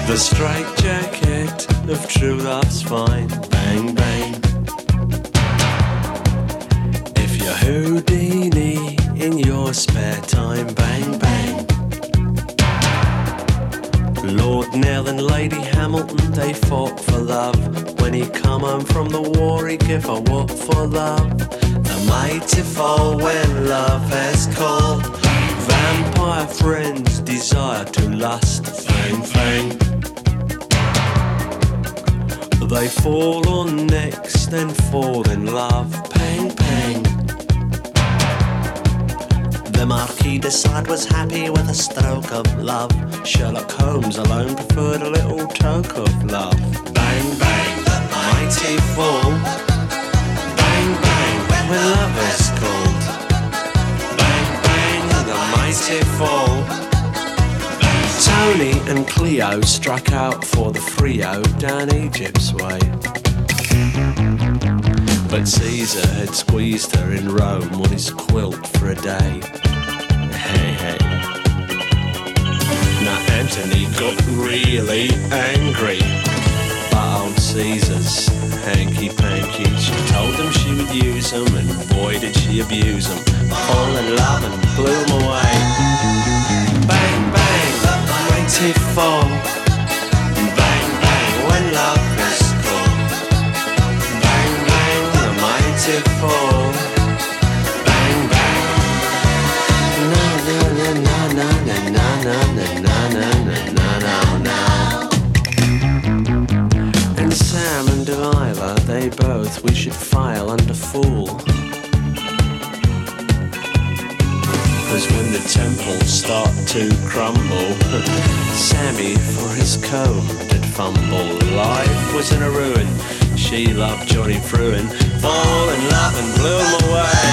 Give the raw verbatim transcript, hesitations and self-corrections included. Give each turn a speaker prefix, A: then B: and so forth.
A: The straight jacket of true love's fine. Bang, bang. If you're Houdini in your spare time. Bang, bang. Lord Nell and Lady Hamilton, they fought for love. When he come home from the war, he give a what for love. The mighty fall when love has called. Vampire friends desire to lust. Fang, fang. They fall on necks, then fall in love. Pang, pang. The Marquis de Sade was happy with a stroke of love. Sherlock Holmes alone preferred a little toke of love. Bang, bang, the mighty fall. Bang, bang, when love is called. Bang, bang, the mighty fall. Tony and Cleo struck out for the Frio down Egypt's way. But Caesar had squeezed her in Rome on his quilt for a day. Hey, hey. Now Antony got really angry, but old Caesar's hanky-panky. She told him she would use him, and boy did she abuse him. Fall in love and blew him away. Bang, bang, the mighty fall. Bang, bang, when love is called. Bang, bang, the mighty fall. Bang, bang. Na na na na na na na na na na na. And Sam and Delilah, they both we should file under fool. Cause when the temples start to crumble, Sammy for his comb did fumble. Life was in a ruin, she loved Johnny Fruin. Fall in love and blew him away.